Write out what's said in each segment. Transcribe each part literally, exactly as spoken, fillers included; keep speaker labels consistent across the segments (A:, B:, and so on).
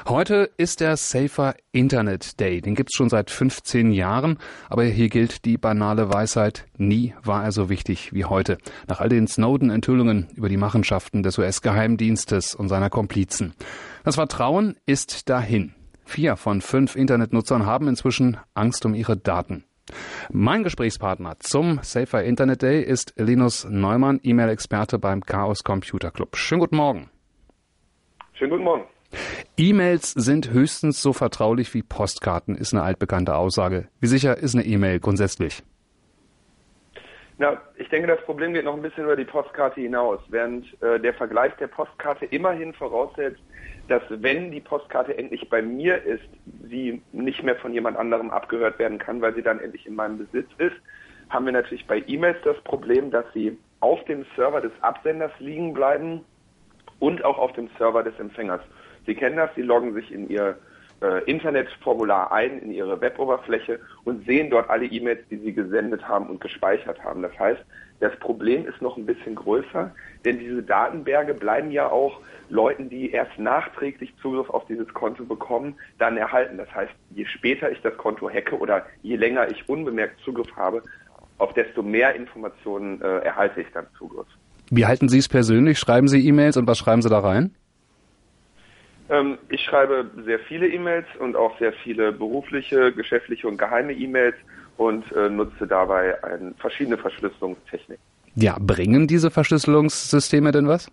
A: Heute ist der Safer Internet Day. Den gibt's schon seit fünfzehn Jahren. Aber hier gilt die banale Weisheit, nie war er so wichtig wie heute. Nach all den Snowden-Enthüllungen über die Machenschaften des U S-Geheimdienstes und seiner Komplizen. Das Vertrauen ist dahin. Vier von fünf Internetnutzern haben inzwischen Angst um ihre Daten. Mein Gesprächspartner zum Safer Internet Day ist Linus Neumann, E-Mail-Experte beim Chaos Computer Club. Schönen guten Morgen.
B: Schönen guten Morgen.
A: E-Mails sind höchstens so vertraulich wie Postkarten, ist eine altbekannte Aussage. Wie sicher ist eine E-Mail grundsätzlich?
B: Na, ich denke, das Problem geht noch ein bisschen über die Postkarte hinaus, während äh, der Vergleich der Postkarte immerhin voraussetzt, dass wenn die Postkarte endlich bei mir ist, sie nicht mehr von jemand anderem abgehört werden kann, weil sie dann endlich in meinem Besitz ist, haben wir natürlich bei E-Mails das Problem, dass sie auf dem Server des Absenders liegen bleiben und auch auf dem Server des Empfängers. Sie kennen das, Sie loggen sich in Ihr äh, Internetformular ein, in Ihre Web-Oberfläche und sehen dort alle E-Mails, die Sie gesendet haben und gespeichert haben. Das heißt, das Problem ist noch ein bisschen größer, denn diese Datenberge bleiben ja auch Leuten, die erst nachträglich Zugriff auf dieses Konto bekommen, dann erhalten. Das heißt, je später ich das Konto hacke oder je länger ich unbemerkt Zugriff habe, auf desto mehr Informationen äh, erhalte ich dann Zugriff.
A: Wie halten Sie es persönlich? Schreiben Sie E-Mails und was schreiben Sie da rein?
B: Ähm, ich schreibe sehr viele E-Mails und auch sehr viele berufliche, geschäftliche und geheime E-Mails und äh, nutze dabei ein, verschiedene Verschlüsselungstechniken.
A: Ja, bringen diese Verschlüsselungssysteme denn was?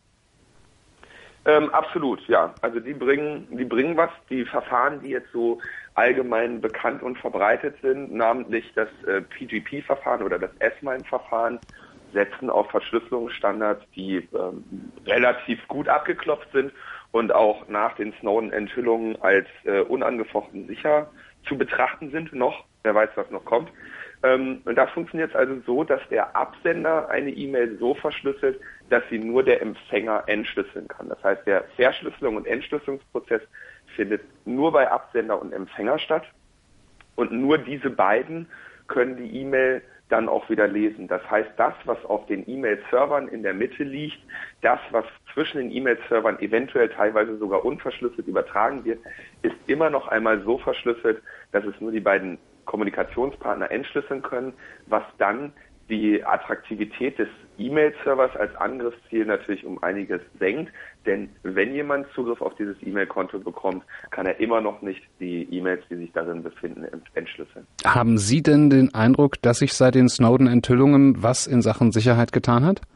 B: Ähm, absolut, ja. Also die bringen, die bringen was. Die Verfahren, die jetzt so allgemein bekannt und verbreitet sind, namentlich das äh, P G P-Verfahren oder das S M I M E-Verfahren, setzen auf Verschlüsselungsstandards, die ähm, relativ gut abgeklopft sind und auch nach den Snowden-Enthüllungen als äh, unangefochten sicher zu betrachten sind noch. Wer weiß, was noch kommt. Ähm, und das funktioniert jetzt also so, dass der Absender eine E-Mail so verschlüsselt, dass sie nur der Empfänger entschlüsseln kann. Das heißt, der Verschlüsselung- und Entschlüsselungsprozess findet nur bei Absender und Empfänger statt. Und nur diese beiden können die E-Mail dann auch wieder lesen. Das heißt, das, was auf den E-Mail-Servern in der Mitte liegt, das, was zwischen den E-Mail-Servern eventuell teilweise sogar unverschlüsselt übertragen wird, ist immer noch einmal so verschlüsselt, dass es nur die beiden Kommunikationspartner entschlüsseln können, was dann die Attraktivität des E-Mail-Servers als Angriffsziel natürlich um einiges senkt. Denn wenn jemand Zugriff auf dieses E-Mail-Konto bekommt, kann er immer noch nicht die E-Mails, die sich darin befinden, entschlüsseln.
A: Haben Sie denn den Eindruck, dass sich seit den Snowden-Enthüllungen was in Sachen Sicherheit getan hat?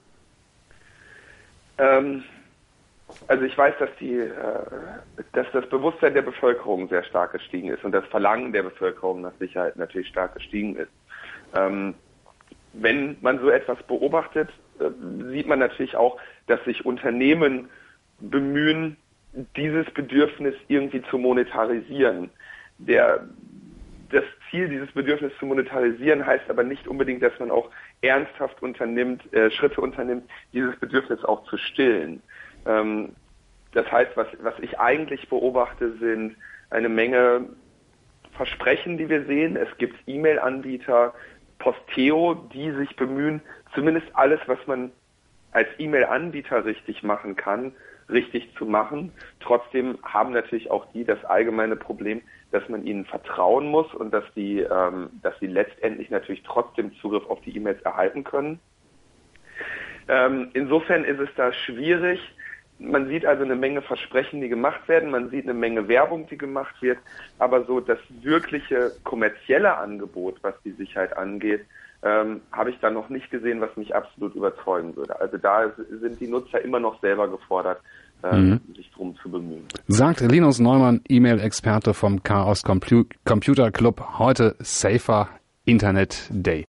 B: Ähm, also ich weiß, dass, die, äh, dass das Bewusstsein der Bevölkerung sehr stark gestiegen ist und das Verlangen der Bevölkerung nach Sicherheit natürlich stark gestiegen ist. Ähm, Wenn man so etwas beobachtet, sieht man natürlich auch, dass sich Unternehmen bemühen, dieses Bedürfnis irgendwie zu monetarisieren. Der, das Ziel, dieses Bedürfnis zu monetarisieren, heißt aber nicht unbedingt, dass man auch ernsthaft unternimmt, äh, Schritte unternimmt, dieses Bedürfnis auch zu stillen. Ähm, das heißt, was, was ich eigentlich beobachte, sind eine Menge Versprechen, die wir sehen. Es gibt E-Mail-Anbieter, Posteo, die sich bemühen, zumindest alles, was man als E-Mail-Anbieter richtig machen kann, richtig zu machen. Trotzdem haben natürlich auch die das allgemeine Problem, dass man ihnen vertrauen muss und dass die, ähm, dass sie letztendlich natürlich trotzdem Zugriff auf die E-Mails erhalten können. Ähm, insofern ist es da schwierig. Man sieht also eine Menge Versprechen, die gemacht werden, man sieht eine Menge Werbung, die gemacht wird, aber so das wirkliche kommerzielle Angebot, was die Sicherheit angeht, ähm, habe ich da noch nicht gesehen, was mich absolut überzeugen würde. Also da sind die Nutzer immer noch selber gefordert, ähm, mhm. sich drum zu bemühen.
A: Sagt Linus Neumann, E-Mail-Experte vom Chaos Computer Club, heute Safer Internet Day.